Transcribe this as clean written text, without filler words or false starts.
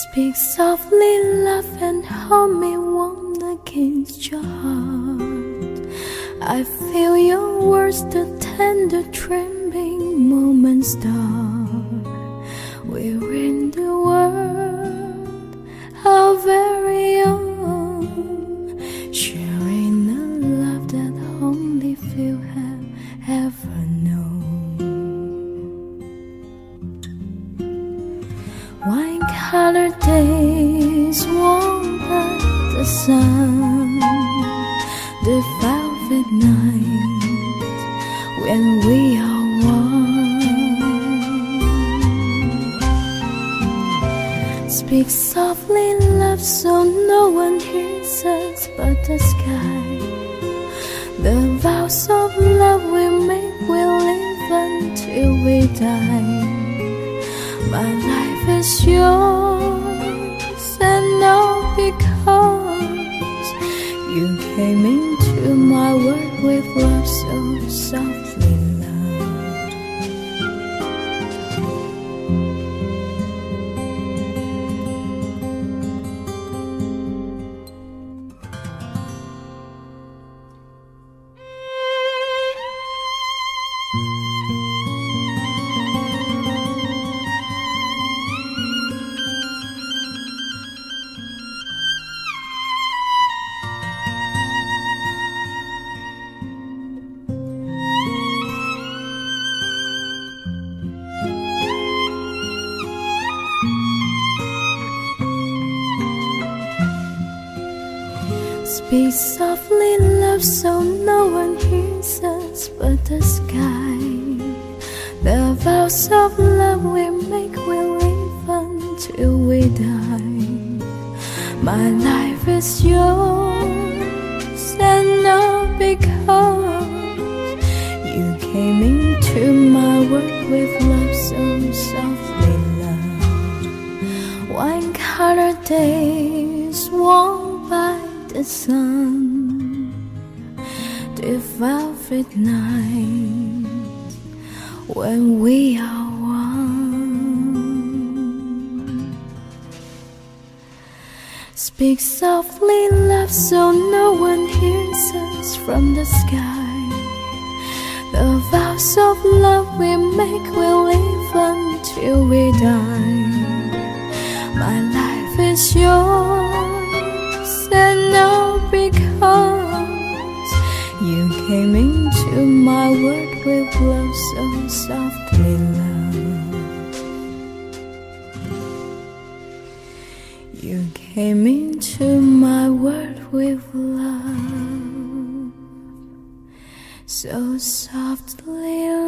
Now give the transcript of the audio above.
Speak softly, love, and hold me warm against your heart. I feel your words, the tender trembling moments start. We're in the world, our very own, sharing a love that only few have ever known. Wine-colored days warmed by the sun, the velvet night when we are one. Speak softly, love, so no one hears us but the sky. The vows of love we make will live until we die. My life is yours, and all because you came into my world with love so softly, love. Speak softly, love, so no one hears us but the sky. The vows of love we make will live until we die. My life is yours, and all because you came into my world with love so softly, love. Wine-colored days warmed by the sun, the velvet night when we are one. Speak softly, love, so no one hears us from the sky. The vows of love we make will live until we die. My life is yours, and all because you came into my world with love so softly, love. You came into my world with love so softly, love.